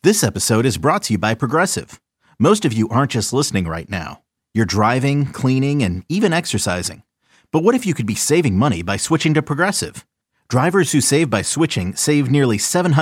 This episode is brought to you by Progressive. Most of you aren't just listening right now. You're driving, cleaning, and even exercising. But what if you could be saving money by switching to Progressive? Drivers who save by switching save nearly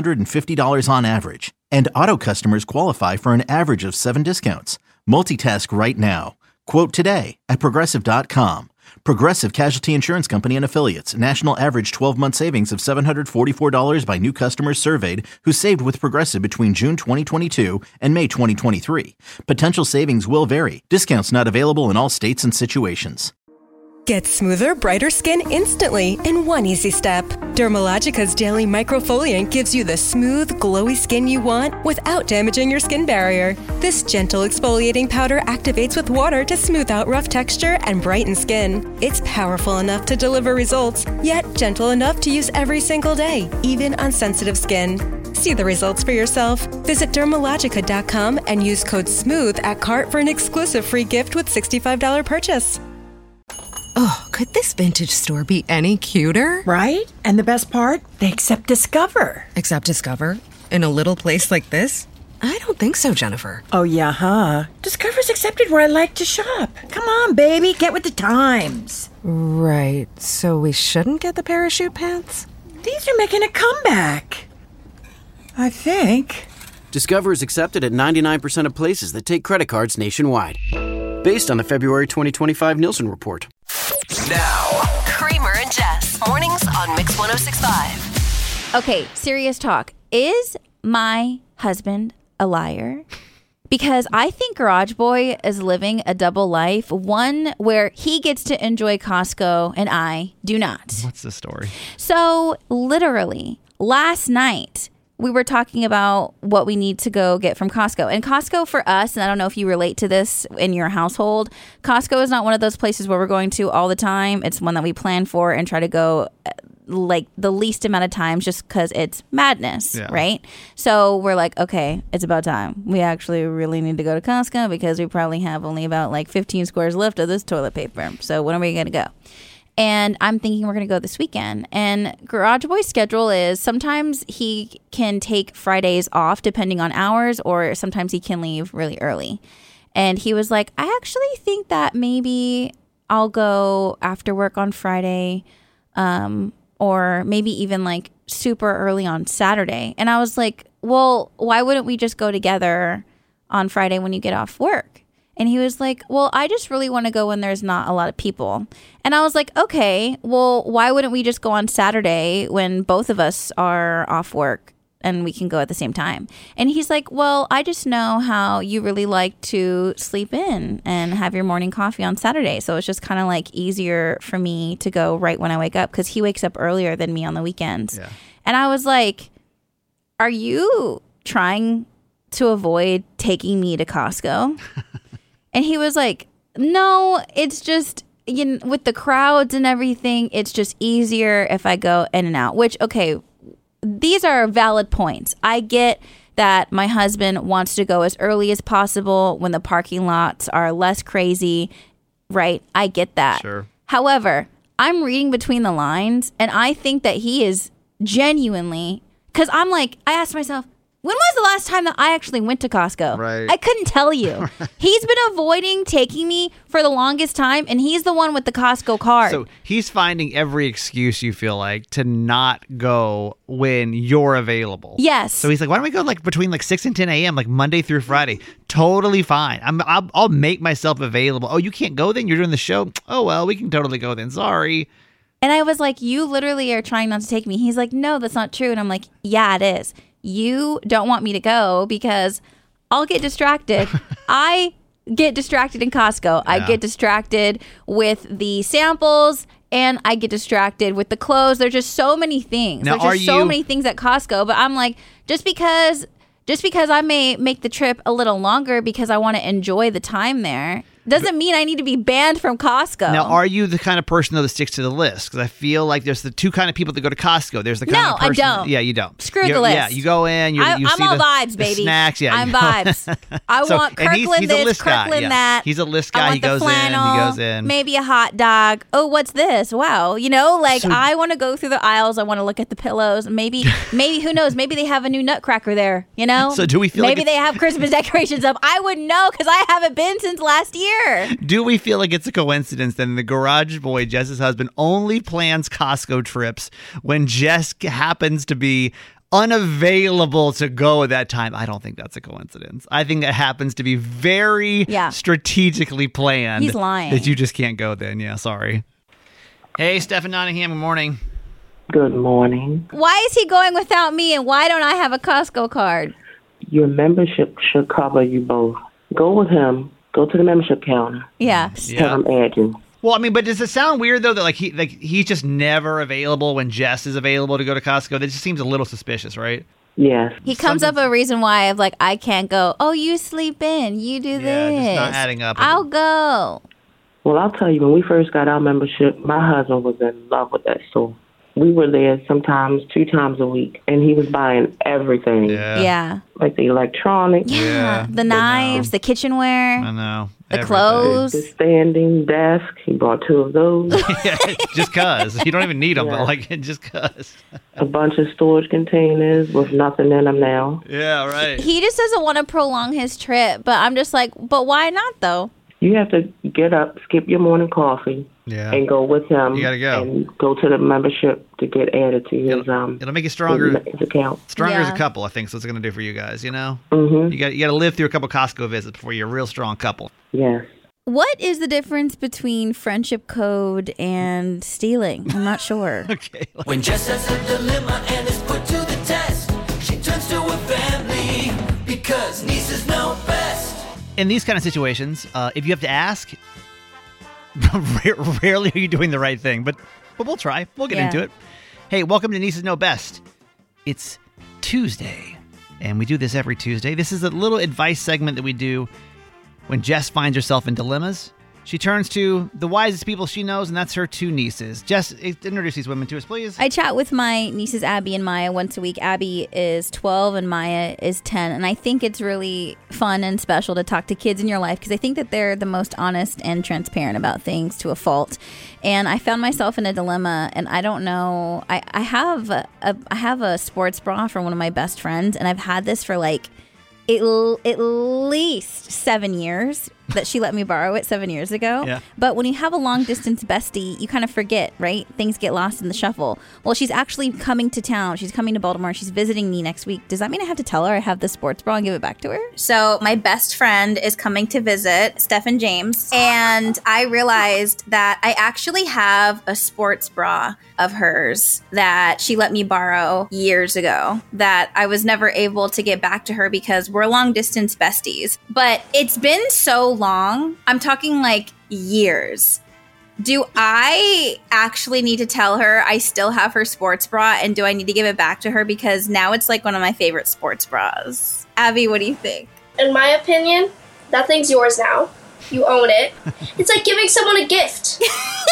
$750 on average. And auto customers qualify for an average of 7 discounts. Multitask right now. Quote today at Progressive.com. Progressive Casualty Insurance Company and Affiliates. National average 12-month savings of $744 by new customers surveyed who saved with Progressive between June 2022 and May 2023. Potential savings will vary. Discounts not available in all states and situations. Get smoother, brighter skin instantly in one easy step. Dermalogica's Daily Microfoliant gives you the smooth, glowy skin you want without damaging your skin barrier. This gentle exfoliating powder activates with water to smooth out rough texture and brighten skin. It's powerful enough to deliver results, yet gentle enough to use every single day, even on sensitive skin. See the results for yourself. Visit Dermalogica.com and use code SMOOTH at cart for an exclusive free gift with $65 purchase. Oh, could this vintage store be any cuter? Right? And the best part? They accept Discover. Accept Discover? In a little place like this? I don't think so, Jennifer. Oh, yeah, huh? Discover's accepted where I like to shop. Come on, baby, get with the times. Right, so we shouldn't get the parachute pants? These are making a comeback. I think. Discover is accepted at 99% of places that take credit cards nationwide. Based on the February 2025 Nielsen report. Now, Kramer and Jess, mornings on Mix 106.5. Okay, serious talk. Is my husband a liar? Because I think Garage Boy is living a double life, one where he gets to enjoy Costco and I do not. What's the story? So literally, last night, we were talking about what we need to go get from Costco. And Costco for us, and I don't know if you relate to this in your household, Costco is not one of those places where we're going to all the time. It's one that we plan for and try to go like the least amount of times just because it's madness, right? So we're like, okay, it's about time. We actually really need to go to Costco because we probably have only about like 15 squares left of this toilet paper. So when are we going to go? And I'm thinking we're going to go this weekend. And Garage Boy's schedule is sometimes he can take Fridays off depending on hours, or sometimes he can leave really early. And he was like, I actually think that maybe I'll go after work on Friday, or maybe even like super early on Saturday. And I was like, well, why wouldn't we just go together on Friday when you get off work? And he was like, well, I just really want to go when there's not a lot of people. And I was like, okay, well, why wouldn't we just go on Saturday when both of us are off work and we can go at the same time? And he's like, well, I just know how you really like to sleep in and have your morning coffee on Saturday. So it's just kind of like easier for me to go right when I wake up because he wakes up earlier than me on the weekends. Yeah. And I was like, are you trying to avoid taking me to Costco? And he was like, no, it's just, you know, with the crowds and everything, it's just easier if I go in and out. Which, okay, these are valid points. I get that my husband wants to go as early as possible when the parking lots are less crazy, right? I get that. Sure. However, I'm reading between the lines, and I think that he is genuinely, because I'm like, I asked myself, when was the last time that I actually went to Costco? Right. I couldn't tell you. He's been avoiding taking me for the longest time, and he's the one with the Costco card. So he's finding every excuse, you feel like, to not go when you're available. Yes. So he's like, why don't we go like between like 6 and 10 a.m., like Monday through Friday? Totally fine. I'll make myself available. Oh, you can't go then? You're doing the show? Oh, well, we can totally go then. Sorry. And I was like, you literally are trying not to take me. He's like, no, that's not true. And I'm like, yeah, it is. You don't want me to go because I'll get distracted. I get distracted in Costco. I get distracted with the samples, and I get distracted with the clothes. There's just so many things. Now, There's just so many things at Costco. But I'm like, just because I may make the trip a little longer because I want to enjoy the time there doesn't mean I need to be banned from Costco. Now, are you the kind of person, though, that sticks to the list? Because I feel like there's the two kind of people that go to Costco. There's the kind of person... I don't. Yeah, you don't. Screw the list. Yeah, you go in, I'm see all the vibes, baby. The snacks, yeah. I'm vibes. I want Kirkland he's a this, list guy, Kirkland yeah. that. He's a list guy. I want He goes the flannel, in, he goes in. Maybe a hot dog. Oh, what's this? Wow. I want to go through the aisles. I want to look at the pillows. Maybe, who knows? Maybe they have a new Nutcracker there, So do we feel maybe they have Christmas decorations up. I wouldn't know because I haven't been since last year. Do we feel like it's a coincidence that the garage boy, Jess's husband, only plans Costco trips when Jess happens to be unavailable to go at that time? I don't think that's a coincidence. I think that happens to be very strategically planned. He's lying. That you just can't go then. Yeah, sorry. Hey, Stephen Nottingham, good morning. Good morning. Why is he going without me and why don't I have a Costco card? Your membership should cover you both. Go with him. Go to the membership counter. Yeah. Have him add you. Well, I mean, but does it sound weird though that he's just never available when Jess is available to go to Costco? That just seems a little suspicious, right? Yes. He comes up with a reason why of like, I can't go. Oh, you sleep in. You do this. Just not adding up. I'll go. Well, I'll tell you, when we first got our membership, my husband was in love with that store. We were there sometimes 2 times a week, and he was buying everything. Yeah. Like the electronics. Yeah. The knives, the kitchenware. I know. The clothes. The standing desk. He bought 2 of those. Just because. You don't even need them, but just because. A bunch of storage containers with nothing in them now. Yeah, right. He just doesn't want to prolong his trip, but I'm just like, but why not though? You have to get up, skip your morning coffee, and go with him. You gotta go. And go to the membership to get added to his It'll make you stronger. His account. Stronger as a couple, I think. So it's going to do for you guys. Mm-hmm. You got to live through a couple Costco visits before you're a real strong couple. Yes. What is the difference between friendship code and stealing? I'm not sure. Okay. When Jess has a dilemma and is put to the test, she turns to her family because nieces know best. In these kind of situations, if you have to ask, rarely are you doing the right thing. But we'll try. We'll get into it. Hey, welcome to Nieces Know Best. It's Tuesday, and we do this every Tuesday. This is a little advice segment that we do when Jess finds herself in dilemmas. She turns to the wisest people she knows, and that's her 2 nieces. Jess, introduce these women to us, please. I chat with my nieces, Abby and Maya, once a week. Abby is 12 and Maya is 10. And I think it's really fun and special to talk to kids in your life because I think that they're the most honest and transparent about things to a fault. And I found myself in a dilemma, and I don't know. I have a sports bra from one of my best friends, and I've had this for like at least 7 years. That she let me borrow it 7 years ago. Yeah. But when you have a long distance bestie, you kind of forget, right? Things get lost in the shuffle. Well, she's actually coming to town. She's coming to Baltimore. She's visiting me next week. Does that mean I have to tell her I have the sports bra and give it back to her? So my best friend is coming to visit, Stephen James. And I realized that I actually have a sports bra of hers that she let me borrow years ago that I was never able to get back to her because we're long distance besties. But it's been so long. I'm talking like years. Do I actually need to tell her I still have her sports bra and do I need to give it back to her because now it's like one of my favorite sports bras? Abby, what do you think? In my opinion, that thing's yours now. You own it. It's like giving someone a gift.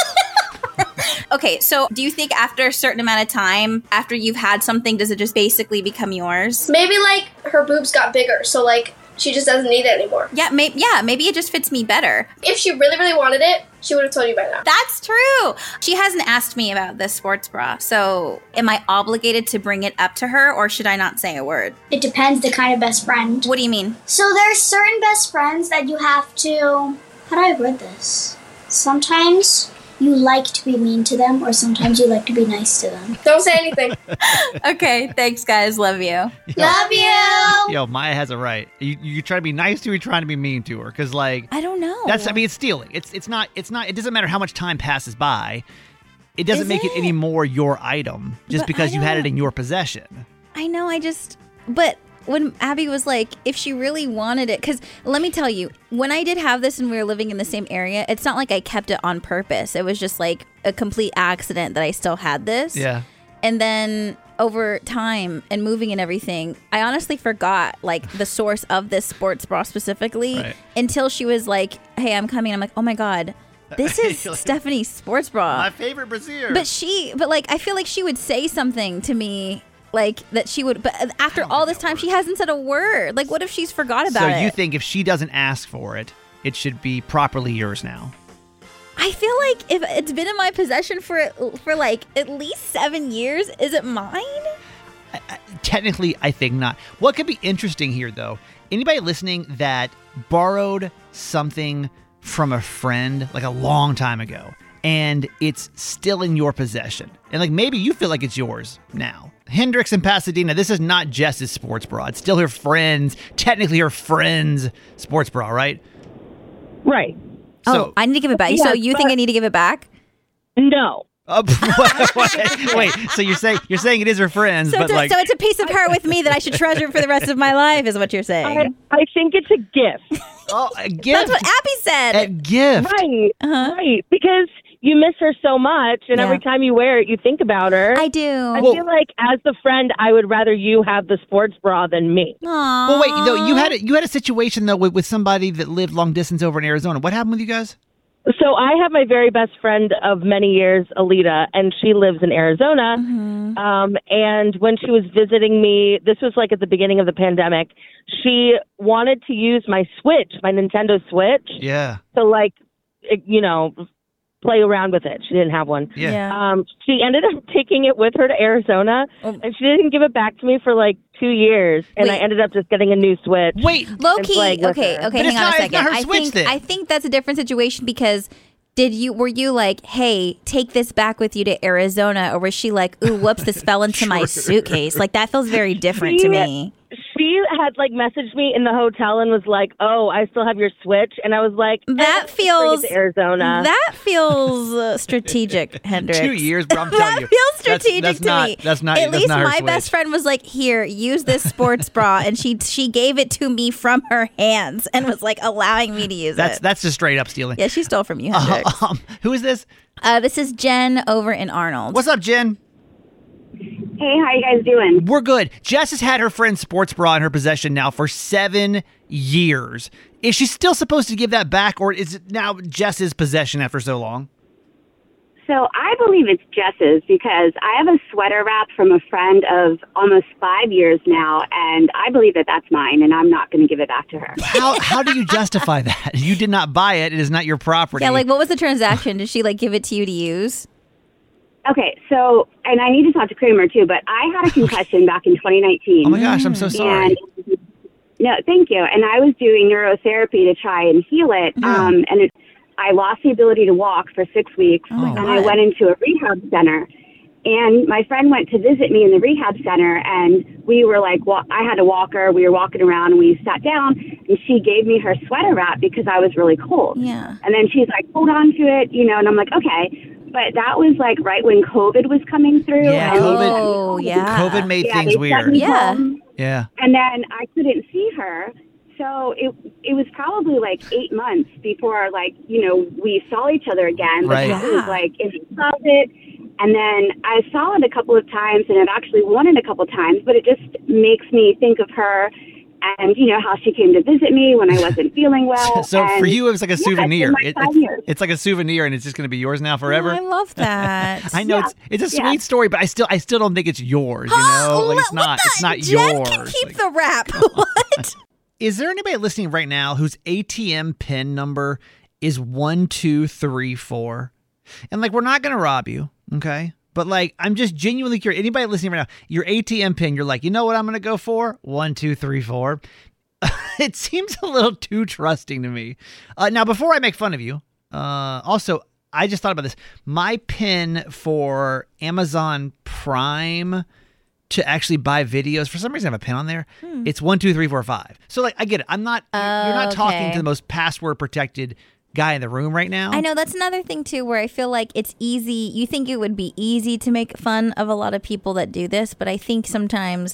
Okay, so do you think after a certain amount of time, after you've had something, does it just basically become yours? Maybe like her boobs got bigger, so like she just doesn't need it anymore. Yeah, maybe it just fits me better. If she really, really wanted it, she would have told you by now. That's true. She hasn't asked me about this sports bra, so am I obligated to bring it up to her or should I not say a word? It depends the kind of best friend. What do you mean? So there's certain best friends that you have to... How do I word this? Sometimes you like to be mean to them or sometimes you like to be nice to them. Don't say anything. Okay, thanks guys. Love you. Love you! Yo, Maya has it right. You try to be nice to her, you're trying to be mean to her. Because, like... I don't know. It's stealing. It's not, it doesn't matter how much time passes by. It doesn't make it any more your item just because you had it in your possession. I know, but when Abby was like, if she really wanted it, because let me tell you, when I did have this and we were living in the same area, it's not like I kept it on purpose. It was just like a complete accident that I still had this. Yeah. And then over time and moving and everything, I honestly forgot like the source of this sports bra specifically until she was like, "Hey, I'm coming." I'm like, "Oh my god, this is Stephanie's sports bra, my favorite brassiere." But like, I feel like she would say something to me. Like that she would, but after all this time, she hasn't said a word. Like, what if she's forgot about it? So you think if she doesn't ask for it, it should be properly yours now? I feel like if it's been in my possession for like at least 7 years, is it mine? Technically, I think not. What could be interesting here, though, anybody listening that borrowed something from a friend like a long time ago, and it's still in your possession, and like maybe you feel like it's yours now. Hendrix in Pasadena, this is not Jess's sports bra. It's still her friend's, technically her friend's sports bra, right? Right. So, I need to give it back. Yeah, so you think I need to give it back? No. Wait. So you're saying it is her friend's, So, but so it's a piece of her with me that I should treasure for the rest of my life, is what you're saying. I think it's a gift. Oh, a gift. That's what Abby said. A gift. Right. Right. Because you miss her so much, and every time you wear it, you think about her. I do. I feel like as the friend, I would rather you have the sports bra than me. Aww. Well, wait. No, you had a situation though with somebody that lived long distance over in Arizona. What happened with you guys? So I have my very best friend of many years, Alita, and she lives in Arizona. And when she was visiting me, this was like at the beginning of the pandemic, she wanted to use my Switch, my Nintendo Switch. Yeah. So like, play around with it. She didn't have one. Yeah. She ended up taking it with her to Arizona, and she didn't give it back to me for like 2 years. And I ended up just getting a new Switch. Wait, low key. Okay, But hang on a second. It's not her Switch, then. I think that's a different situation because were you like, hey, take this back with you to Arizona, or was she like, ooh, whoops, this fell into my suitcase? Like that feels very different to me. She had like messaged me in the hotel and was like, "Oh, I still have your Switch," and I was like, "That feels to Arizona. That feels strategic, Hendrix. 2 years, bro. I'm telling you, that feels strategic to me. That's not. At least not her my Switch. best friend was like, "Here, use this sports bra," and she gave it to me from her hands and was like allowing me to use it. That's just straight up stealing. Yeah, she stole from you, Hendrix. Who is this? This is Jen over in Arnold. What's up, Jen? Hey, how you guys doing? We're good. Jess has had her friend's sports bra in her possession now for 7 years. Is she still supposed to give that back, or is it now Jess's possession after so long? So I believe it's Jess's because I have a sweater wrap from a friend of almost 5 years now, and I believe that that's mine, and I'm not going to give it back to her. How do you justify that? You did not buy it. It is not your property. Yeah, like what was the transaction? Did she like give it to you to use? Okay, so, and I need to talk to Kramer too, but I had a concussion back in 2019. Oh my gosh, I'm so sorry. And, no, thank you. And I was doing neurotherapy to try and heal it, I lost the ability to walk for 6 weeks, and I went into a rehab center. And my friend went to visit me in the rehab center, and we were like, well, I had a walker. We were walking around, and we sat down, and she gave me her sweater wrap because I was really cold. Yeah. And then she's like, hold on to it, and I'm like, okay. But that was like right when COVID was coming through. Yeah, and COVID made things they weird. sent me home. Yeah. And then I couldn't see her. So it was probably like 8 months before, we saw each other again. Right. But it was like in the closet. And then I saw it a couple of times, and I've actually worn it a couple of times. But it just makes me think of her and, how she came to visit me when I wasn't feeling well. So for you, it was like a souvenir. It's been like 5 years. It's like a souvenir, and it's just going to be yours now forever. Oh, I love that. I know it's a sweet story, but I still don't think it's yours. Like it's not. It's not Jen yours. can keep the wrap. What? Is there anybody listening right now whose ATM PIN number is 1234? And we're not going to rob you, okay? But I'm just genuinely curious. Anybody listening right now, your ATM PIN, you're like, you know what I'm going to go for? 1234. It seems a little too trusting to me. Now, before I make fun of you, also, I just thought about this. My PIN for Amazon Prime to actually buy videos, for some reason I have a pin on there. It's 12345. So I get it. I'm not. You're not talking to the most password protected guy in the room right now. I know that's another thing too, where I feel like it's easy. You think it would be easy to make fun of a lot of people that do this, but I think sometimes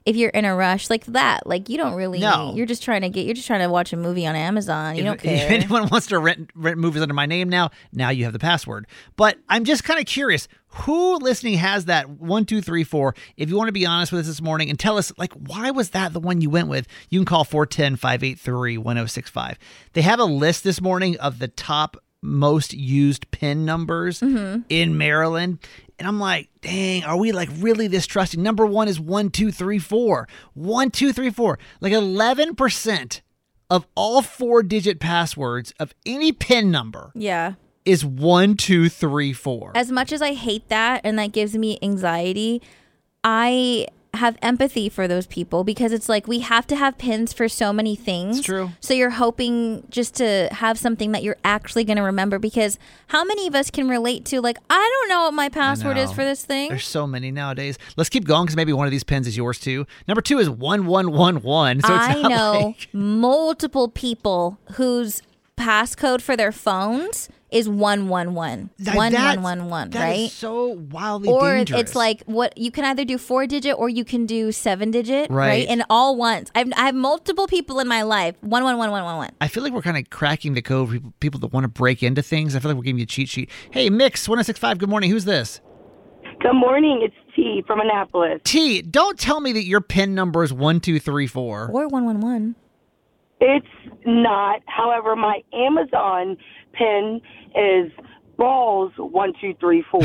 if you're in a rush like that, like you don't really, No. you're just trying to watch a movie on Amazon. You don't care. If anyone wants to rent movies under my name now you have the password. But I'm just kind of curious, who listening has that 1, 2, 3, 4? If you want to be honest with us this morning and tell us, like, why was that the one you went with? You can call 410-583-1065. They have a list this morning of the top most used PIN numbers in Maryland. And I'm like, dang, are we like really this trusting? Number 1 is 1, 2, 3, 4. 1, 2, 3, 4. Like 11% of all 4-digit passwords of any PIN number. Yeah. Is 1, 2, 3, 4. As much as I hate that and that gives me anxiety, I have empathy for those people because it's like we have to have pins for so many things. It's true. So you're hoping just to have something that you're actually going to remember, because how many of us can relate to, like, I don't know what my password is for this thing. There's so many nowadays. Let's keep going because maybe one of these pins is yours too. Number 2 is 1111. So I know multiple people whose passcode for their phones is 111. 1111, that right? Is so wildly or dangerous. It's like what you can either do 4-digit or you can do 7-digit, Right. And all once. I have multiple people in my life. 11111. I feel like we're kind of cracking the code for people that want to break into things. I feel like we're giving you a cheat sheet. Hey, Mix 1065. Good morning. Who's this? Good morning. It's T from Annapolis. T, don't tell me that your PIN number is 1, 2, 3, 4. Or 111. It's not. However, my Amazon PIN is balls 1, 2, 3, 4.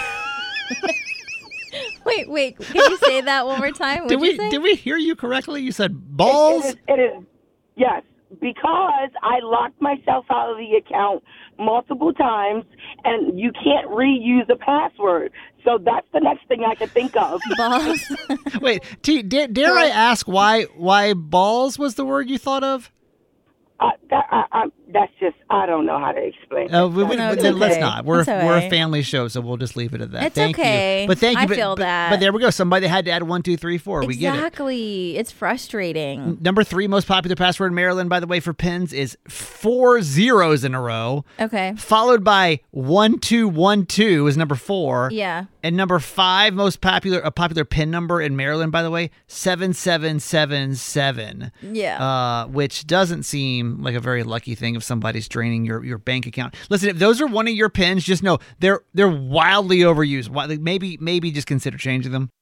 Wait. Can you say that one more time? Did we hear you correctly? You said balls? It is. Yes, because I locked myself out of the account multiple times, and you can't reuse a password. So that's the next thing I can think of. Balls. Wait, T, dare I ask why balls was the word you thought of? That's just, I don't know how to explain it. Let's not. We're It's all a right. family show, so we'll just leave it at that. It's Thank okay. you. But thank you. I feel that. But there we go. Somebody had to add 1, 2, 3, 4. We get it. Exactly. It's frustrating. Number 3 most popular password in Maryland, by the way, for pins is 4 zeros in a row. Okay. Followed by 1212 is number 4. Yeah. And number 5 most popular pin number in Maryland, by the way, 7777. Yeah. Which doesn't seem like a very lucky thing if somebody's draining your bank account. Listen, if those are one of your pins, just know they're wildly overused. Maybe just consider changing them.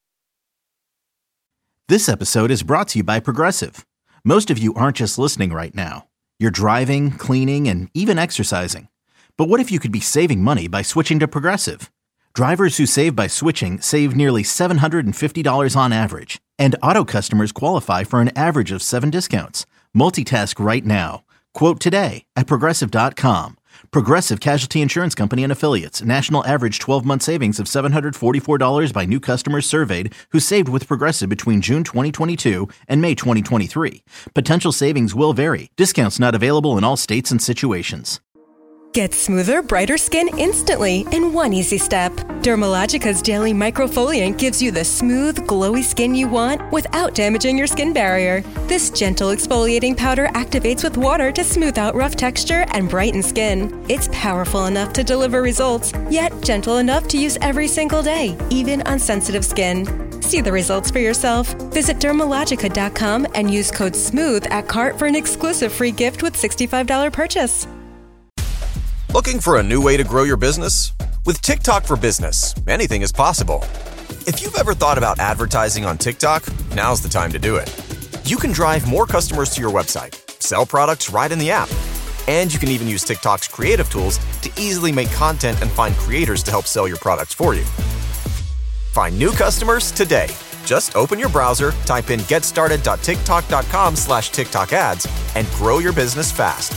This episode is brought to you by Progressive. Most of you aren't just listening right now. You're driving, cleaning, and even exercising. But what if you could be saving money by switching to Progressive? Drivers who save by switching save nearly $750 on average. And auto customers qualify for an average of 7 discounts. Multitask right now. Quote today at Progressive.com. Progressive Casualty Insurance Company and Affiliates. National average 12-month savings of $744 by new customers surveyed who saved with Progressive between June 2022 and May 2023. Potential savings will vary. Discounts not available in all states and situations. Get smoother, brighter skin instantly in one easy step. Dermalogica's Daily Microfoliant gives you the smooth, glowy skin you want without damaging your skin barrier. This gentle exfoliating powder activates with water to smooth out rough texture and brighten skin. It's powerful enough to deliver results, yet gentle enough to use every single day, even on sensitive skin. See the results for yourself. Visit Dermalogica.com and use code SMOOTH at cart for an exclusive free gift with $65 purchase. Looking for a new way to grow your business? With TikTok for Business, anything is possible. If you've ever thought about advertising on TikTok, now's the time to do it. You can drive more customers to your website, sell products right in the app, and you can even use TikTok's creative tools to easily make content and find creators to help sell your products for you. Find new customers today. Just open your browser, type in getstarted.tiktok.com/TikTok ads, and grow your business fast.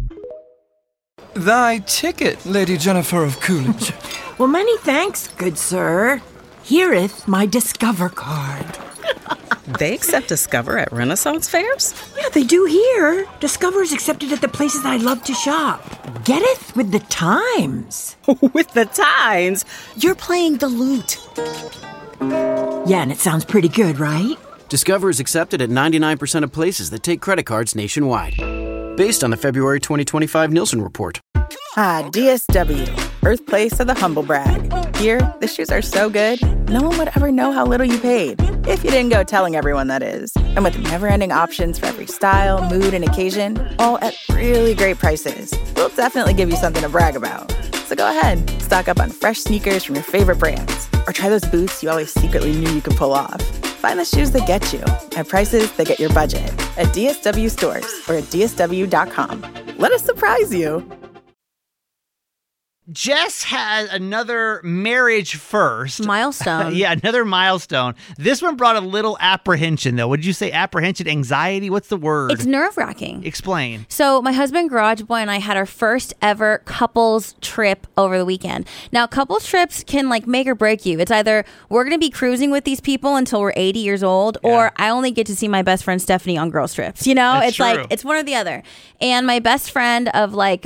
Thy ticket, Lady Jennifer of Coolidge. Well, many thanks, good sir. Here'th my Discover card. They accept Discover at Renaissance fairs? Yeah, they do here. Discover is accepted at the places I love to shop. Getteth with the times. With the times? You're playing the lute. Yeah, and it sounds pretty good, right? Discover is accepted at 99% of places that take credit cards nationwide. Based on the February 2025 Nielsen report. Hi, DSW, birthplace of the humble brag. Here, the shoes are so good, no one would ever know how little you paid. If you didn't go telling everyone, that is. And with never-ending options for every style, mood, and occasion, all at really great prices, we'll definitely give you something to brag about. So go ahead, stock up on fresh sneakers from your favorite brands, or try those boots you always secretly knew you could pull off. Find the shoes that get you at prices that get your budget at DSW stores or at DSW.com. Let us surprise you. Jess has another marriage first. Milestone. Yeah, another milestone. This one brought a little apprehension, though. Would you say apprehension, anxiety? What's the word? It's nerve-wracking. Explain. So my husband, Garage Boy, and I had our first ever couples trip over the weekend. Now, couples trips can like make or break you. It's either we're going to be cruising with these people until we're 80 years old, or I only get to see my best friend Stephanie on girls trips. You know, That's it's true. like, it's one or the other. And my best friend of like,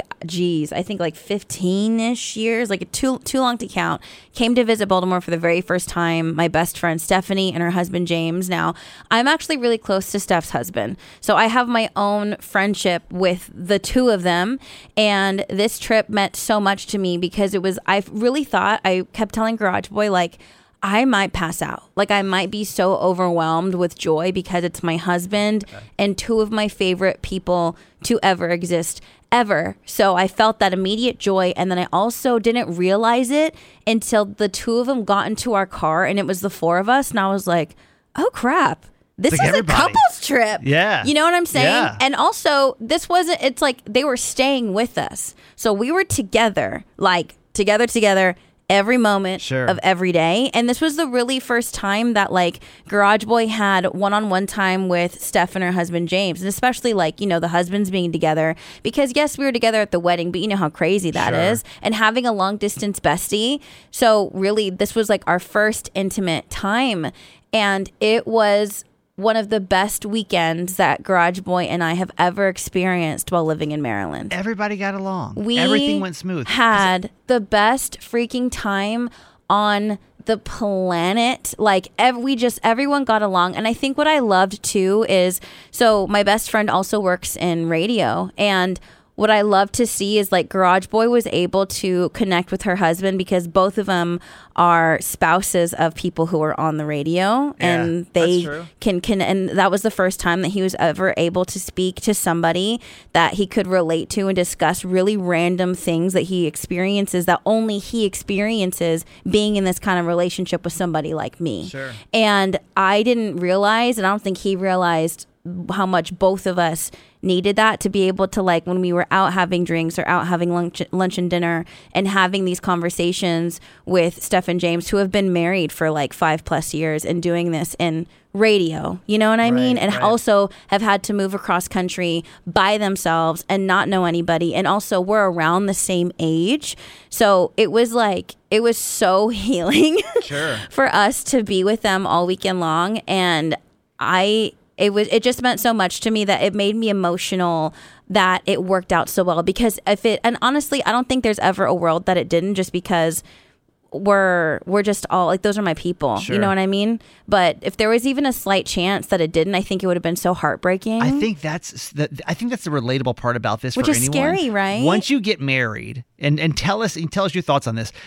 I think like 15-ish years, like too long to count, came to visit Baltimore for the very first time. My best friend Stephanie and her husband James. Now, I'm actually really close to Steph's husband, so I have my own friendship with the two of them, and this trip meant so much to me because I really thought, I kept telling Garage Boy, like, I might pass out. Like, I might be so overwhelmed with joy because it's my husband and two of my favorite people to ever exist, ever. So I felt that immediate joy. And then I also didn't realize it until the two of them got into our car and it was the four of us. And I was like, oh, crap. This is a couples trip. Yeah. You know what I'm saying? Yeah. And also, it's like they were staying with us. So we were together, like together every moment of every day. And this was the really first time that like Garage Boy had one-on-one time with Steph and her husband James, and especially like, you know, the husbands being together, because yes, we were together at the wedding, but you know how crazy that is, and having a long distance bestie. So really this was like our first intimate time, and it was one of the best weekends that Garage Boy and I have ever experienced while living in Maryland. Everybody got along. Everything went smooth. Had the best freaking time on the planet. Like everyone got along. And I think what I loved too is, so my best friend also works in radio, and what I love to see is like Garage Boy was able to connect with her husband because both of them are spouses of people who are on the radio, and they can and that was the first time that he was ever able to speak to somebody that he could relate to and discuss really random things that he experiences, that only he experiences being in this kind of relationship with somebody like me. Sure. And I didn't realize, and I don't think he realized, how much both of us needed that, to be able to, like, when we were out having drinks or out having lunch and dinner and having these conversations with Steph and James, who have been married for like 5+ years and doing this in radio, you know what I mean? And also have had to move across country by themselves and not know anybody. And also we're around the same age. So it was so healing for us to be with them all weekend long. And it just meant so much to me that it made me emotional that it worked out so well, because and honestly, I don't think there's ever a world that it didn't, just because we're just all like, those are my people. You know what I mean? But if there was even a slight chance that it didn't, I think it would have been so heartbreaking. I think that's the relatable part about this, which for is anyone. Scary, right? Once you get married, and tell us your thoughts on this.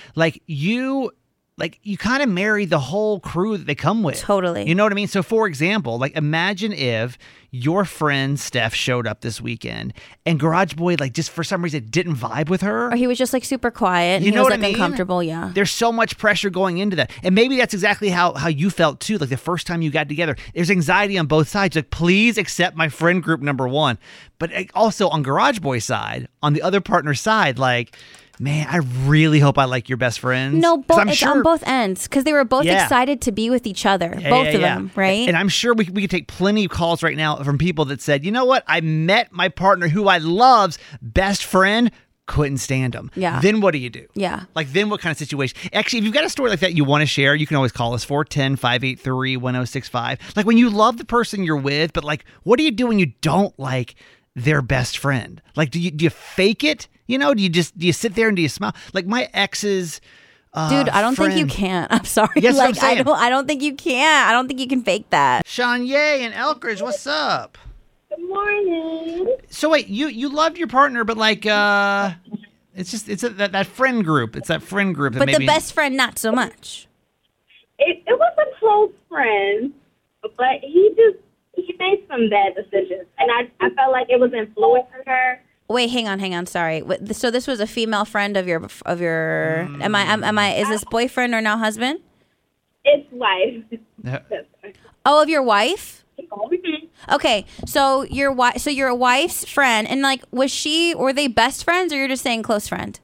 You kind of marry the whole crew that they come with. Totally. You know what I mean? So, for example, like, imagine if your friend Steph showed up this weekend and Garage Boy, like, just for some reason didn't vibe with her. Or he was just like super quiet. And You know he was what I like mean? uncomfortable. Yeah. There's so much pressure going into that. And maybe that's exactly how you felt too. Like the first time you got together, there's anxiety on both sides. Like, please accept my friend group, number one. But also on Garage Boy's side, on the other partner's side, like, man, I really hope I like your best friends. No, it's on both ends, because they were both excited to be with each other. Both of them, right? And I'm sure we could take plenty of calls right now from people that said, you know what? I met my partner who I love's best friend, couldn't stand him. Yeah. Then what do you do? Yeah. Like, then what kind of situation? Actually, if you've got a story like that you want to share, you can always call us 410-583-1065. Like, when you love the person you're with, but like, what do you do when you don't like their best friend? Like, do you fake it? You know, do you sit there and do you smile? Like my ex's dude, I don't think you can. I'm sorry. Yes, like, I'm saying. I don't think you can. I don't think you can fake that. Shanye and Elkridge, what's up? Good morning. So wait, you loved your partner, but like It's just that friend group. It's that friend group. That But maybe... the best friend, not so much. It was a close friend, but he made some bad decisions, and I felt like it was influencing her. Wait, hang on. Sorry. So this was a female friend of your. Am I? Is this boyfriend or now husband? It's wife. Oh, of your wife? Okay, so your wife's friend, and like, were they best friends, or you're just saying close friend?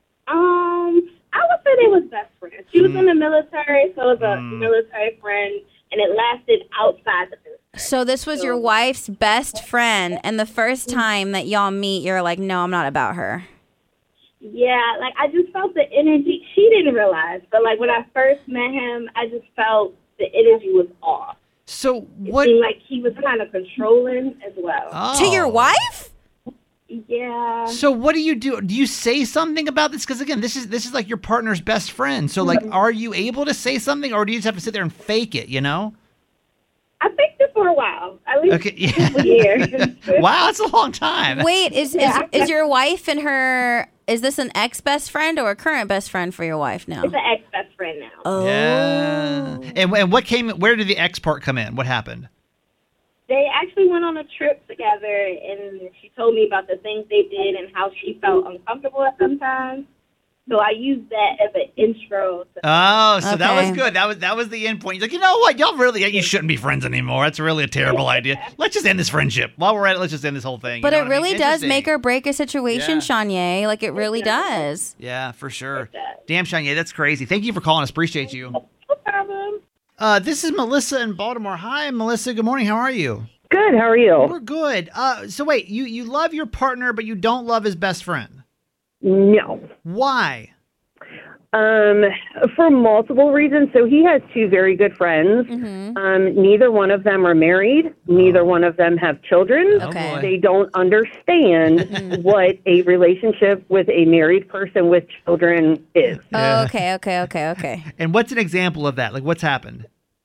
I would say they was best friends. She was in the military, so it was a military friend, and it lasted outside the military. So this was your wife's best friend, and the first time that y'all meet, you're like, no, I'm not about her. Yeah, like I just felt the energy. She didn't realize, but like when I first met him, I just felt the energy was off. So what? It seemed like he was kind of controlling as well. To your wife? Yeah. So what do you do? Do you say something about this? Because again, this is like your partner's best friend. So like, are you able to say something, or do you just have to sit there and fake it? You know? I faked it for a while, at least a year. Wow, that's a long time. Wait, is your wife and her? Is this an ex-best friend or a current best friend for your wife now? It's an ex-best friend now. Oh. Yeah. And where did the ex part come in? What happened? They actually went on a trip together, and she told me about the things they did and how she felt uncomfortable at sometimes. So I used that as an intro. That was good. That was the end point. He's like, you know what? You shouldn't be friends anymore. That's really a terrible idea. Let's just end this friendship. While we're at it, let's just end this whole thing. But you know it really does make or or break a situation, Shanye. Like, it really does. Yeah, for sure. Damn, Shanye, that's crazy. Thank you for calling us. Appreciate you. No problem. This is Melissa in Baltimore. Hi, Melissa. Good morning. How are you? Good. How are you? We're good. So wait, you love your partner, but you don't love his best friend? No. Why? For multiple reasons. So he has two very good friends. Neither one of them are married. Neither one of them have children. Okay. They don't understand what a relationship with a married person with children is. Oh, okay. And what's an example of that? Like, what's happened?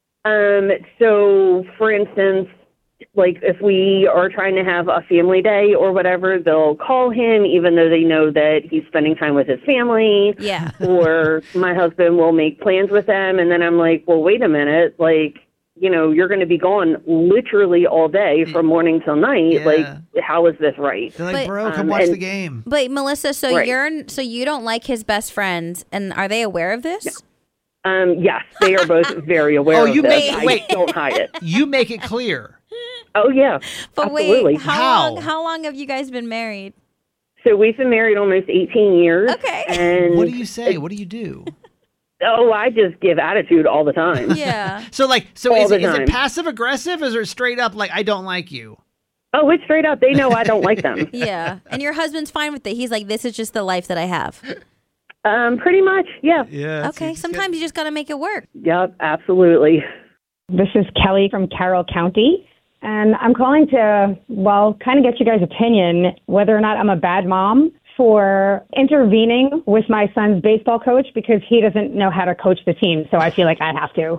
So, for instance, like if we are trying to have a family day or whatever, they'll call him even though they know that he's spending time with his family. Yeah. Or my husband will make plans with them. And then I'm like, well, wait a minute. Like, you know, you're going to be gone literally all day from morning till night. Yeah. Like, how is this right? They're like, bro, come watch the game. But Melissa, so Right. you don't like his best friend, and are they aware of this? Yes, they are both very aware of this. Wait, don't hide it. You make it clear. Oh, yeah. But absolutely. wait, how long have you guys been married? So we've been married almost 18 years. Okay. And What do you say? What do you do? Oh, I just give attitude all the time. Yeah. So All is the it time. passive aggressive, or is it straight up like, I don't like you? Oh, it's straight up. They know I don't like them. Yeah. And your husband's fine with it. He's like, this is just the life that I have. Pretty much, yeah. Yeah. Okay. Sometimes you just got to make it work. Yep, absolutely. This is Kelly from Carroll County, and I'm calling to, kind of get you guys' opinion whether or not I'm a bad mom for intervening with my son's baseball coach because he doesn't know how to coach the team, so I feel like I have to.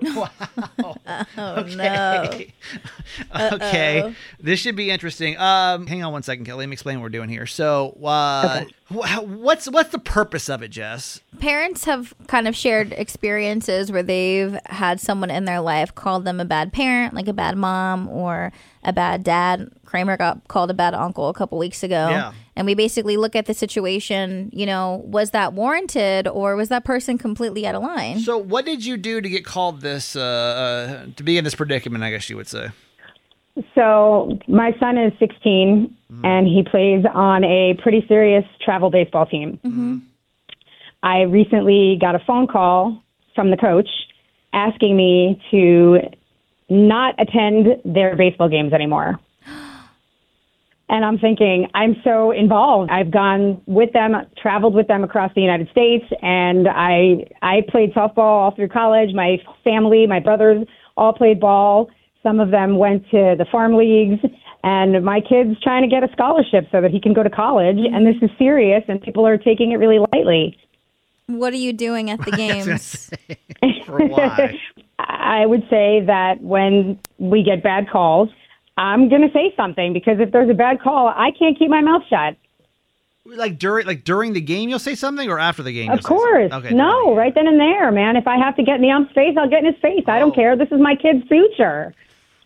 Okay. Okay. This should be interesting. Hang on one second, Kelly. Let me explain what we're doing here. So, what's the purpose of it, Jess? Parents have kind of shared experiences where they've had someone in their life call them a bad parent, like a bad mom or a bad dad. Kramer got called a bad uncle a couple weeks ago. Yeah. And we basically look at the situation, was that warranted or was that person completely out of line? So what did you do to get called this, to be in this predicament, I guess you would say? So my son is 16, and he plays on a pretty serious travel baseball team. Mm-hmm. I recently got a phone call from the coach asking me to not attend their baseball games anymore. And I'm thinking, I'm so involved. I've gone with them, traveled with them across the United States, and I played softball all through college. My family, my brothers all played ball. Some of them went to the farm leagues, and my kid's trying to get a scholarship so that he can go to college. And this is serious, and people are taking it really lightly. What are you doing at the games? Why? I would say that when we get bad calls, I'm going to say something, because if there's a bad call, I can't keep my mouth shut. Like during the game, you'll say something, or after the game? Of course. Okay. No, right then and there, man. If I have to get in the ump's face, I'll get in his face. I don't care. This is my kid's future.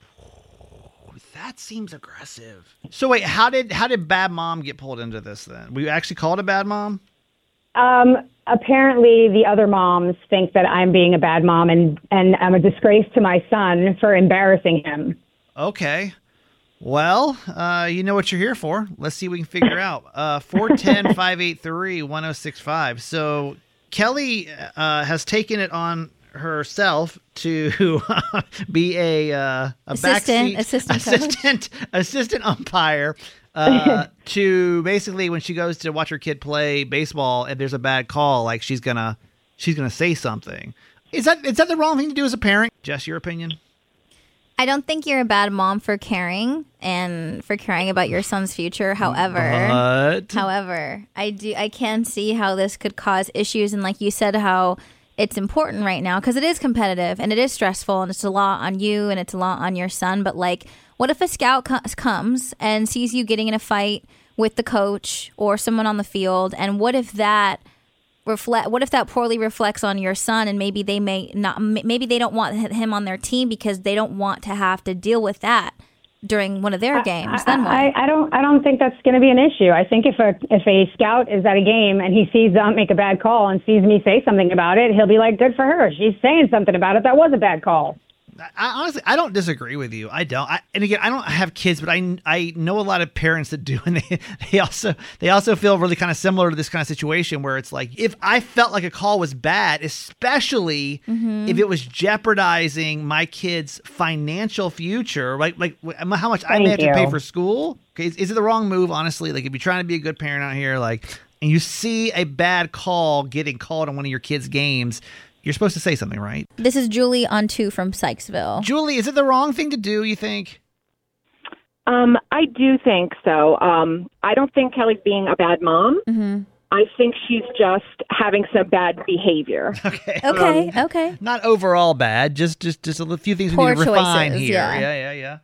That seems aggressive. So wait, how did bad mom get pulled into this then? We actually called a bad mom? Apparently the other moms think that I'm being a bad mom and I'm a disgrace to my son for embarrassing him. Okay. Well, you know what you're here for. Let's see what we can figure out. 410-583-1065. So Kelly has taken it on herself to be a assistant umpire to basically when she goes to watch her kid play baseball and there's a bad call, like she's gonna say something. Is that the wrong thing to do as a parent? Jess, your opinion? I don't think you're a bad mom for caring and for caring about your son's future. However, I can see how this could cause issues, and like you said, how it's important right now because it is competitive and it is stressful and it's a lot on you and it's a lot on your son. But like, what if a scout comes and sees you getting in a fight with the coach or someone on the field, and what if that poorly reflects on your son, and maybe they don't want him on their team because they don't want to have to deal with that during one of their games? Then what? I don't think that's going to be an issue. I think if a scout is at a game and he sees the ump make a bad call and sees me say something about it, he'll be like, good for her. She's saying something about it. That was a bad call. Honestly, I don't disagree with you. I don't. And again, I don't have kids, but I know a lot of parents that do, and they also feel really kind of similar to this kind of situation where it's like, if I felt like a call was bad, especially if it was jeopardizing my kid's financial future, like how much I may have to pay for school. Okay, is it the wrong move? Honestly, like if you're trying to be a good parent out here, like, and you see a bad call getting called on one of your kids' games, you're supposed to say something, right? This is Julie on 2 from Sykesville. Julie, is it the wrong thing to do, you think? I do think so. I don't think Kelly's being a bad mom. Mm-hmm. I think she's just having some bad behavior. Okay. Not overall bad, just a few things we need to refine here. Yeah.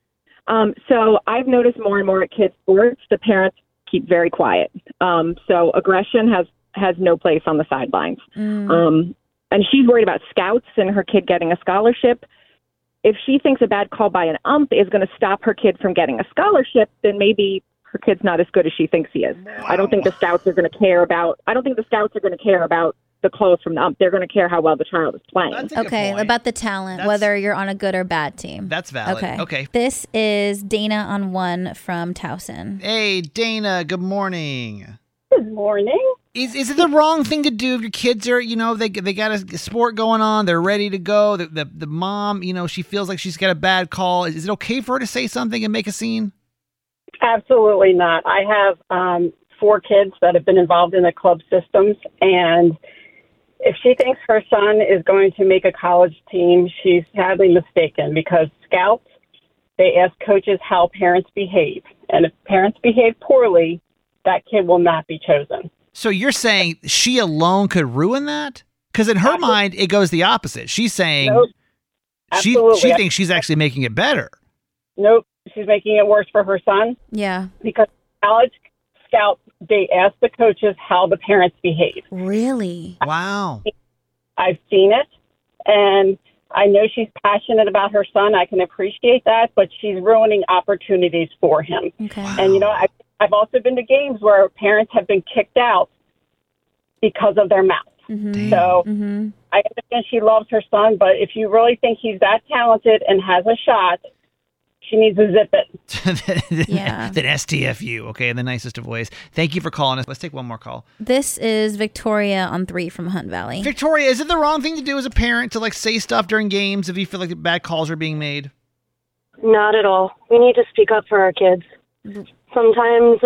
So I've noticed more and more at kids' sports, the parents keep very quiet. So aggression has no place on the sidelines. And she's worried about scouts and her kid getting a scholarship. If she thinks a bad call by an ump is going to stop her kid from getting a scholarship, then maybe her kid's not as good as she thinks he is. Wow. I don't think the scouts are going to care about the calls from the ump. They're going to care how well the child is playing. Okay, about the talent, whether you're on a good or bad team. That's valid. Okay. This is Dana on 1 from Towson. Hey, Dana, good morning. Good morning. Is it the wrong thing to do if your kids are, they got a sport going on, they're ready to go, the mom, she feels like she's got a bad call. Is it okay for her to say something and make a scene? Absolutely not. I have 4 kids that have been involved in the club systems, and if she thinks her son is going to make a college team, she's sadly mistaken, because scouts, they ask coaches how parents behave. And if parents behave poorly, that kid will not be chosen. So you're saying she alone could ruin that? Because in her mind, it goes the opposite. She's saying she thinks she's actually making it better. Nope. She's making it worse for her son. Yeah. Because college scouts, they ask the coaches how the parents behave. Really? Wow. I've seen it. And I know she's passionate about her son. I can appreciate that. But she's ruining opportunities for him. Okay. Wow. And, I've also been to games where parents have been kicked out because of their mouth. Mm-hmm. So I understand she loves her son, but if you really think he's that talented and has a shot, she needs to zip it. Yeah. Then STFU, okay, in the nicest of ways. Thank you for calling us. Let's take one more call. This is Victoria on 3 from Hunt Valley. Victoria, is it the wrong thing to do as a parent to say stuff during games if you feel like bad calls are being made? Not at all. We need to speak up for our kids. Sometimes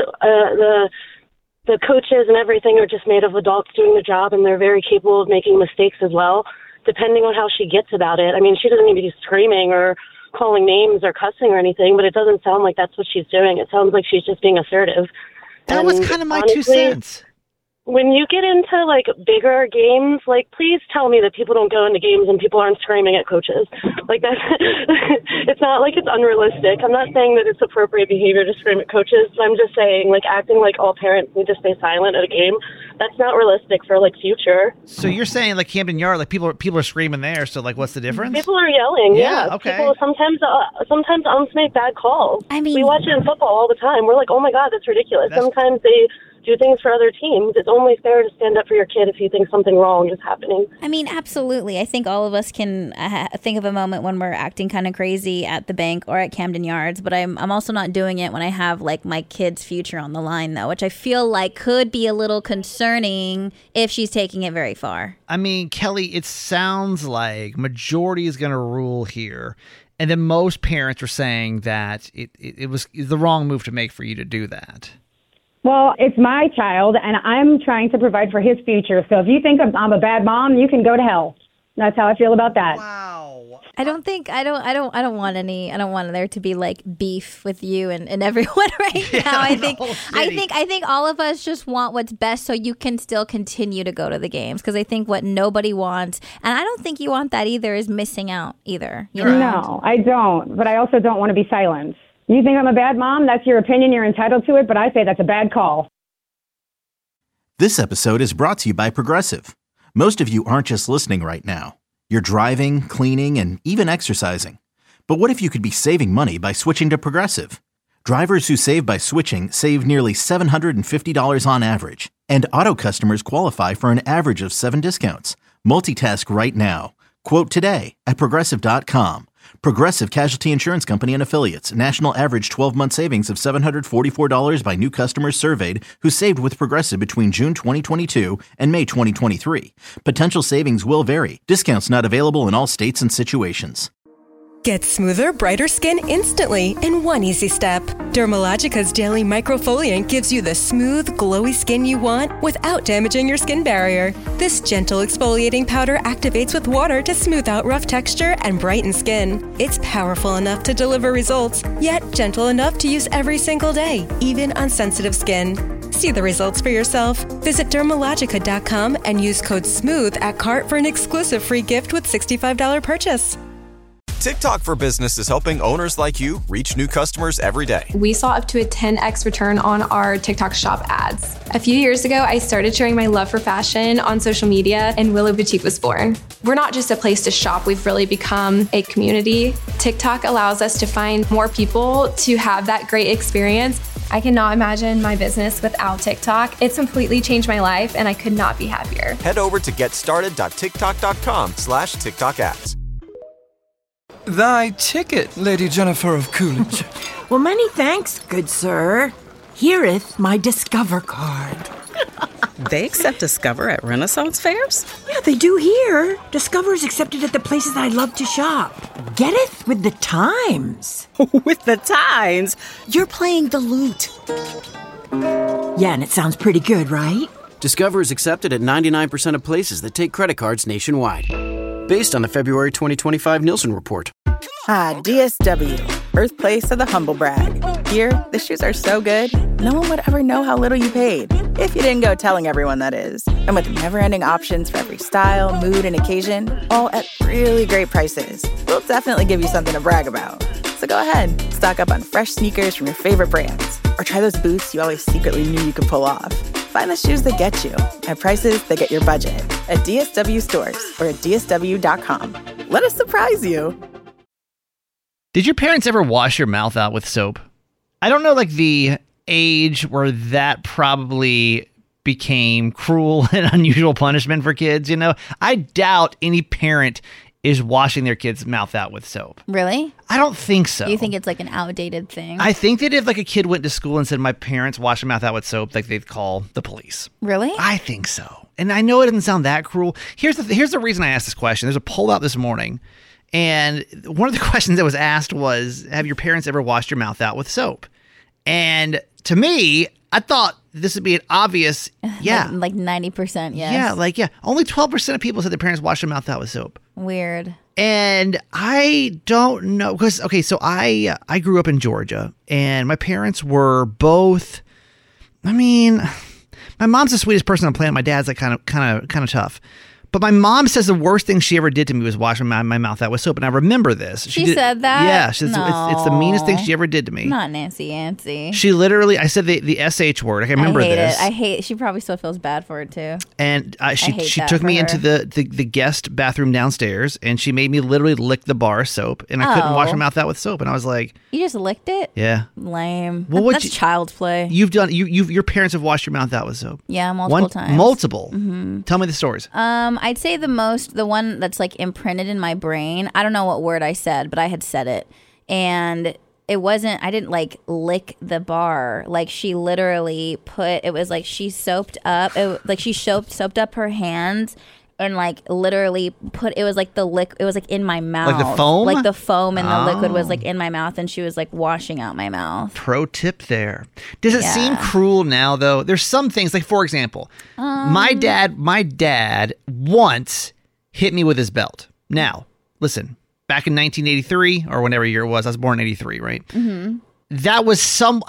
the coaches and everything are just made of adults doing the job, and they're very capable of making mistakes as well, depending on how she gets about it. I mean, she doesn't need to be screaming or calling names or cussing or anything, but it doesn't sound like that's what she's doing. It sounds like she's just being assertive. That was kind of my 2 cents. when you get into like bigger games, like please tell me that people don't go into games and people aren't screaming at coaches. Like that's it's not like it's unrealistic. I'm not saying that it's appropriate behavior to scream at coaches, but I'm just saying like acting like all parents need to stay silent at a game. That's not realistic for like future. So you're saying like Camden Yard, like people are screaming there. So like, what's the difference? People are yelling. Yeah, Yeah. okay. People sometimes umps make bad calls. I mean, we watch it in football all the time. We're like, oh my God, that's ridiculous. Sometimes they do things for other teams. It's only fair to stand up for your kid if you think something wrong is happening. I mean, absolutely. I think all of us can think of a moment when we're acting kind of crazy at the bank or at Camden Yards, but I'm also not doing it when I have like my kid's future on the line, though, which I feel like could be a little concerning if she's taking it very far. I mean, Kelly, it sounds like majority is going to rule here. And then most parents are saying that it was the wrong move to make for you to do that. Well, it's my child, and I'm trying to provide for his future. So if you think I'm a bad mom, you can go to hell. That's how I feel about that. Wow. I don't want there to be like beef with you and everyone right now. I think all of us just want what's best so you can still continue to go to the games, because I think what nobody wants, and I don't think you want that either, is missing out either. You know? No, I don't. But I also don't want to be silenced. You think I'm a bad mom? That's your opinion. You're entitled to it. But I say that's a bad call. This episode is brought to you by Progressive. Most of you aren't just listening right now. You're driving, cleaning, and even exercising. But what if you could be saving money by switching to Progressive? Drivers who save by switching save nearly $750 on average. And auto customers qualify for an average of 7 discounts. Multitask right now. Quote today at Progressive.com. Progressive Casualty Insurance Company and Affiliates. National average 12-month savings of $744 by new customers surveyed who saved with Progressive between June 2022 and May 2023. Potential savings will vary. Discounts not available in all states and situations. Get smoother, brighter skin instantly in one easy step. Dermalogica's Daily Microfoliant gives you the smooth, glowy skin you want without damaging your skin barrier. This gentle exfoliating powder activates with water to smooth out rough texture and brighten skin. It's powerful enough to deliver results, yet gentle enough to use every single day, even on sensitive skin. See the results for yourself. Visit Dermalogica.com and use code SMOOTH at cart for an exclusive free gift with $65 purchase. TikTok for Business is helping owners like you reach new customers every day. We saw up to a 10x return on our TikTok shop ads. A few years ago, I started sharing my love for fashion on social media, and Willow Boutique was born. We're not just a place to shop, we've really become a community. TikTok allows us to find more people to have that great experience. I cannot imagine my business without TikTok. It's completely changed my life, and I could not be happier. Head over to getstarted.tiktok.com/TikTok ads. Thy ticket, Lady Jennifer of Coolidge. Well, many thanks, good sir. Here'th my Discover card. They accept Discover at Renaissance fairs? Yeah, they do here. Discover's accepted at the places I love to shop. Getteth with the times. With the times? You're playing the lute. Yeah, and it sounds pretty good, right? Discover is accepted at 99% of places that take credit cards nationwide. Based on the February 2025 Nielsen report. Ah, DSW, birthplace of the humble brag. Here, the shoes are so good, no one would ever know how little you paid. If you didn't go telling everyone, that is. And with never-ending options for every style, mood, and occasion, all at really great prices, we'll definitely give you something to brag about. So go ahead, stock up on fresh sneakers from your favorite brands. Or try those boots you always secretly knew you could pull off. Find the shoes that get you at prices that get your budget at DSW stores or at DSW.com. Let us surprise you. Did your parents ever wash your mouth out with soap? I don't know, like the age where that probably became cruel and unusual punishment for kids, you know? I doubt any parent is washing their kid's mouth out with soap. Really? I don't think so. You think it's like an outdated thing? I think that if like a kid went to school and said, my parents wash their mouth out with soap, like they'd call the police. Really? I think so. And I know it doesn't sound that cruel. Here's the reason I asked this question. There's a poll out this morning, and one of the questions that was asked was, have your parents ever washed your mouth out with soap? And to me, I thought this would be an obvious, yeah. Like 90%, yes. Yeah, only 12% of people said their parents washed their mouth out with soap. Weird. And I don't know, because, okay, so I grew up in Georgia, and my parents were both, I mean, My mom's the sweetest person on the planet. My dad's like kind of tough. But my mom says the worst thing she ever did to me was wash my mouth out with soap, and I remember this. She said that? Yeah, she says it's the meanest thing she ever did to me. Not Nancy Yancy. She literally, I said the SH word. I can remember this. I hate it. She probably still feels bad for it too. And she took me into the guest bathroom downstairs, and she made me literally lick the bar of soap, and I couldn't wash my mouth out with soap, and I was like, you just licked it? Yeah. Lame. Well, that's child's play. You've done your parents have washed your mouth out with soap. Yeah, multiple times. Multiple. Mm-hmm. Tell me the stories. I'd say the one that's like imprinted in my brain. I don't know what word I said, but I had said it, and I didn't like lick the bar. Like she literally it was like she soaped up. She soaped up her hands. And like literally it was like it was like in my mouth. Like the foam? Like the foam and the liquid was like in my mouth, and she was like washing out my mouth. Pro tip there. Does it seem cruel now though? There's some things, like for example, my dad once hit me with his belt. Now, listen, back in 1983 or whenever year it was, I was born in 83, right? Mm-hmm. That was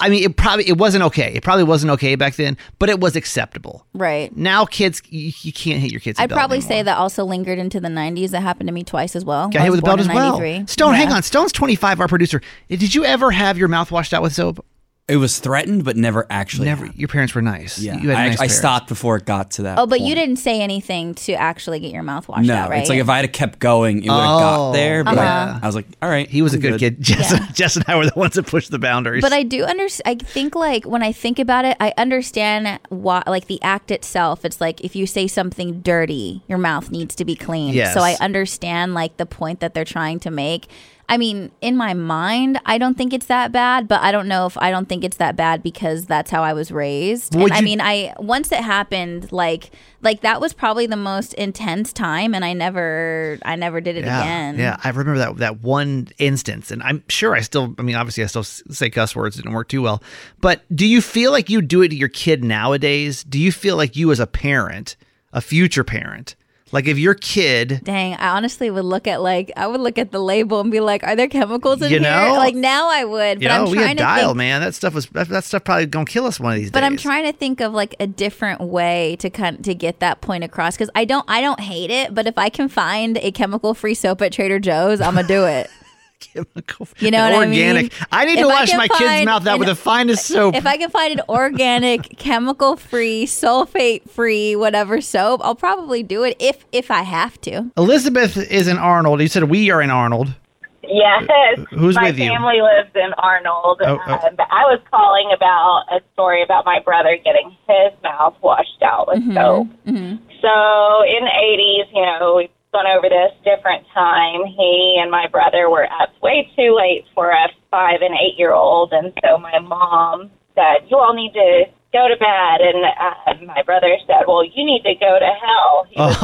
it wasn't okay. It probably wasn't okay back then, but it was acceptable. Right. Now kids, you can't hit your kids with a belt I'd probably anymore. say that also lingered into the 90s. That happened to me twice as well. Got hit with a belt as well. Stone, Yeah. hang on. Stone's 25, our producer. Did you ever have your mouth washed out with soap? It was threatened, but never actually. Never. Your parents were nice. Yeah, You had nice I parents. stopped before it got to that. Oh, but point. you didn't say anything to actually get your mouth washed No, out, right? it's like if I had kept going, it would have got there. But I was like, all right. He was a good kid. Jess and I were the ones that pushed the boundaries. But I do understand. I think like when I think about it, I understand why. Like the act itself, it's like if you say something dirty, your mouth needs to be clean. Yes. So I understand like the point that they're trying to make. I mean, in my mind, I don't think it's that bad, but I don't know if I don't think it's that bad because that's how I was raised. Would and you- once it happened, like that was probably the most intense time, and I never did it again. Yeah, I remember that one instance, and I'm sure obviously I still say cuss words, didn't work too well. But do you feel like you do it to your kid nowadays? Do you feel like you as a parent, a future parent, like if your kid... Dang, I honestly would look at the label and be like, are there chemicals in here? Like now I would, but I'm we trying had to dial, think, man. That stuff probably gonna kill us one of these but days. I'm trying to think of like a different way to get that point across, because I don't hate it, but if I can find a chemical-free soap at Trader Joe's, I'm gonna do it. You know what organic. I mean? I need to wash my kid's mouth out with the finest soap. If I can find an organic, chemical-free, sulfate-free, whatever soap, I'll probably do it if I have to. Elizabeth is in Arnold. You said we are in Arnold. Yes. Who's my with you? family lives in Arnold. Oh. I was calling about a story about my brother getting his mouth washed out with soap. Mm-hmm. So in the 80s, we've gone over this different time. He and my brother were up way too late for a 5 and 8-year-old, and so my mom said, "You all need to go to bed." And my brother said, "Well, you need to go to hell." He was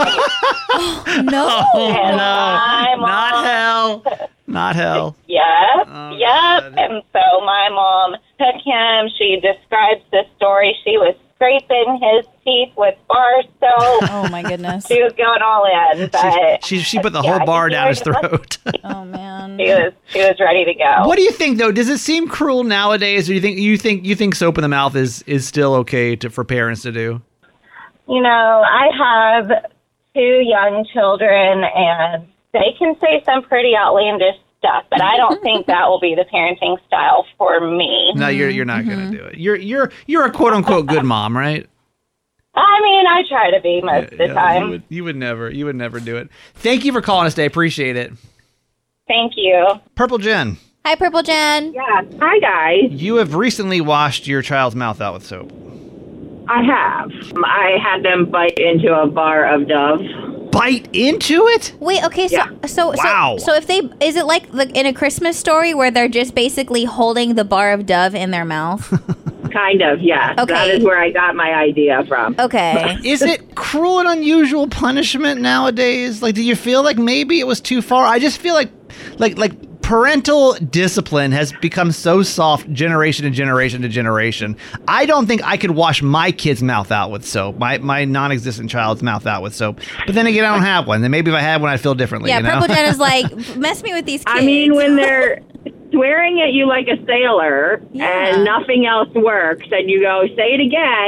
no. And my mom, not hell. Not hell. Yep. And so my mom took him. She describes this story. She was scraping his teeth with bar soap. Oh my goodness. She was going all in. But She put the whole bar down his throat. Oh man. She was ready to go. What do you think though? Does it seem cruel nowadays, or do you think soap in the mouth is still okay for parents to do? I have 2 young children, and they can say some pretty outlandish stuff, but I don't think that will be the parenting style for me. No, you're not going to do it. You're a quote unquote good mom, right? I mean, I try to be most of the time. You would never do it. Thank you for calling us today. Appreciate it. Thank you. Purple Jen. Hi, Purple Jen. Yeah. Hi, guys. You have recently washed your child's mouth out with soap. I have. I had them bite into a bar of Dove. Bite into it? Wait, okay, so Wow. so if they, is it like in A Christmas Story where they're just basically holding the bar of Dove in their mouth? Kind of, yeah. Okay. That is where I got my idea from. Okay. Is it cruel and unusual punishment nowadays? Like, do you feel like maybe it was too far? I just feel like parental discipline has become so soft generation to generation to generation. I don't think I could wash my kid's mouth out with soap, my non-existent child's mouth out with soap. But then again, I don't have one. Then maybe if I had one, I'd feel differently. Yeah, you know? Purple Jen is like, mess me with these kids. I mean, when they're swearing at you like a sailor and nothing else works, and you go, say it again,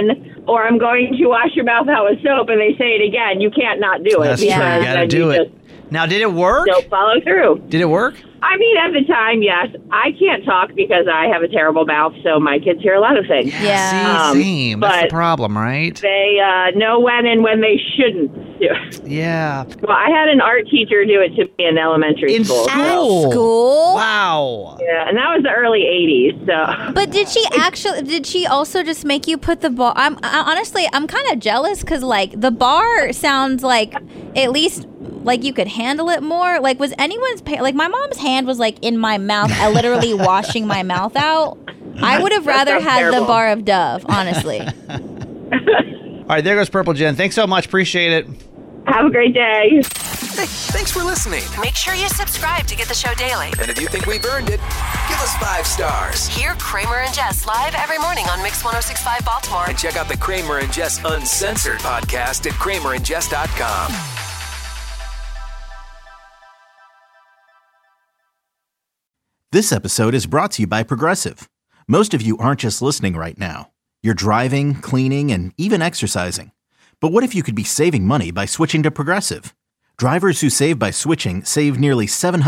or I'm going to wash your mouth out with soap, and they say it again. You can't not do it. That's true. You got to do it. Now, did it work? Don't follow through. Did it work? I mean, at the time, yes. I can't talk because I have a terrible mouth, so my kids hear a lot of things. Yeah. Same. That's the problem, right? They know when and when they shouldn't do it. Yeah. Well, I had an art teacher do it to me in elementary school. At school? Wow. Yeah, and that was the early 80s, so. But did she also just make you put the bar? Honestly, I'm kind of jealous because, like, the bar sounds like at least like you could handle it more. Like, was anyone's like my mom's hand was like in my mouth, literally washing my mouth out. I would have rather had terrible. The bar of Dove, honestly. All right, there goes Purple Jen. Thanks so much. Appreciate it. Have a great day. Hey, thanks for listening. Make sure you subscribe to get the show daily. And if you think we've earned it, give us 5 stars. Hear Kramer and Jess live every morning on Mix 106.5 Baltimore. And check out the Kramer and Jess Uncensored podcast at kramerandjess.com. This episode is brought to you by Progressive. Most of you aren't just listening right now. You're driving, cleaning, and even exercising. But what if you could be saving money by switching to Progressive? Drivers who save by switching save nearly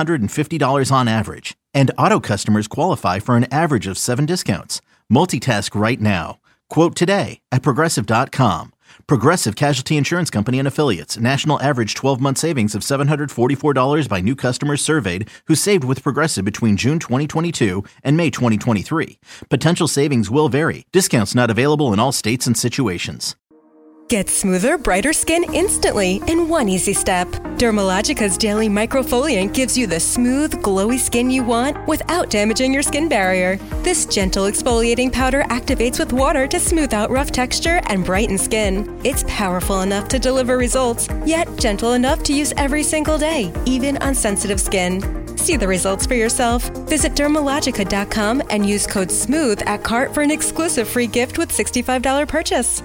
$750 on average. And auto customers qualify for an average of 7 discounts. Multitask right now. Quote today at Progressive.com. Progressive Casualty Insurance Company and Affiliates. National average 12-month savings of $744 by new customers surveyed who saved with Progressive between June 2022 and May 2023. Potential savings will vary. Discounts not available in all states and situations. Get smoother, brighter skin instantly in one easy step. Dermalogica's Daily Microfoliant gives you the smooth, glowy skin you want without damaging your skin barrier. This gentle exfoliating powder activates with water to smooth out rough texture and brighten skin. It's powerful enough to deliver results, yet gentle enough to use every single day, even on sensitive skin. See the results for yourself. Visit Dermalogica.com and use code SMOOTH at cart for an exclusive free gift with $65 purchase.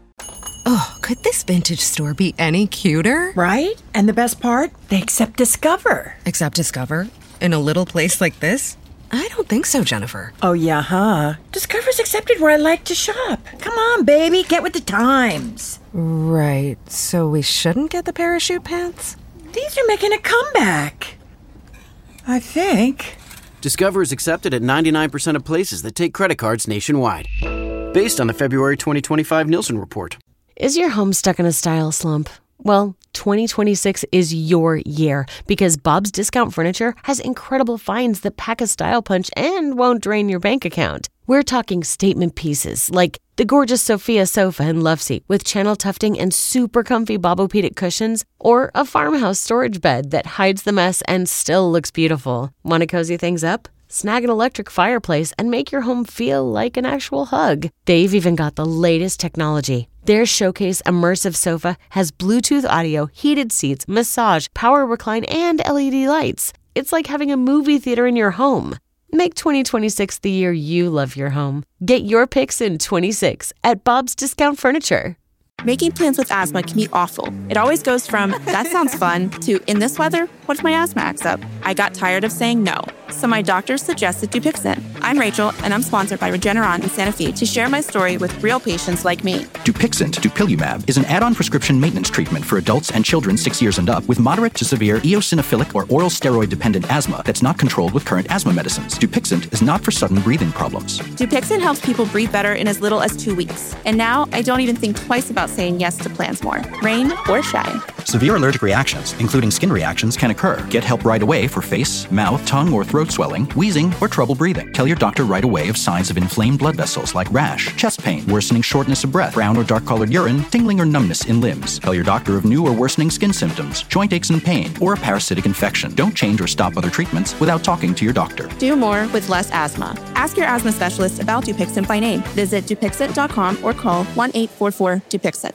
Oh, could this vintage store be any cuter? Right? And the best part? They accept Discover. Accept Discover? In a little place like this? I don't think so, Jennifer. Oh, yeah, huh? Discover's accepted where I like to shop. Come on, baby, get with the times. Right, so we shouldn't get the parachute pants? These are making a comeback. I think. Discover is accepted at 99% of places that take credit cards nationwide. Based on the February 2025 Nielsen report. Is your home stuck in a style slump? Well, 2026 is your year because Bob's Discount Furniture has incredible finds that pack a style punch and won't drain your bank account. We're talking statement pieces like the gorgeous Sophia sofa and love seat with channel tufting and super comfy Bobopedic cushions, or a farmhouse storage bed that hides the mess and still looks beautiful. Want to cozy things up? Snag an electric fireplace and make your home feel like an actual hug. They've even got the latest technology. Their Showcase Immersive Sofa has Bluetooth audio, heated seats, massage, power recline, and LED lights. It's like having a movie theater in your home. Make 2026 the year you love your home. Get your picks in 26 at Bob's Discount Furniture. Making plans with asthma can be awful. It always goes from, that sounds fun, to, in this weather, what if my asthma acts up? I got tired of saying no. So my doctor suggested Dupixent. I'm Rachel, and I'm sponsored by Regeneron in Santa Fe to share my story with real patients like me. Dupixent, dupilumab, is an add-on prescription maintenance treatment for adults and children 6 years and up with moderate to severe eosinophilic or oral steroid-dependent asthma that's not controlled with current asthma medicines. Dupixent is not for sudden breathing problems. Dupixent helps people breathe better in as little as 2 weeks. And now I don't even think twice about saying yes to plans more, rain or shine. Severe allergic reactions, including skin reactions, can occur. Get help right away for face, mouth, tongue, or throat swelling, wheezing, or trouble breathing. Tell your doctor right away of signs of inflamed blood vessels like rash, chest pain, worsening shortness of breath, brown or dark-colored urine, tingling or numbness in limbs. Tell your doctor of new or worsening skin symptoms, joint aches and pain, or a parasitic infection. Don't change or stop other treatments without talking to your doctor. Do more with less asthma. Ask your asthma specialist about Dupixent by name. Visit Dupixent.com or call 1-844-DUPIXENT.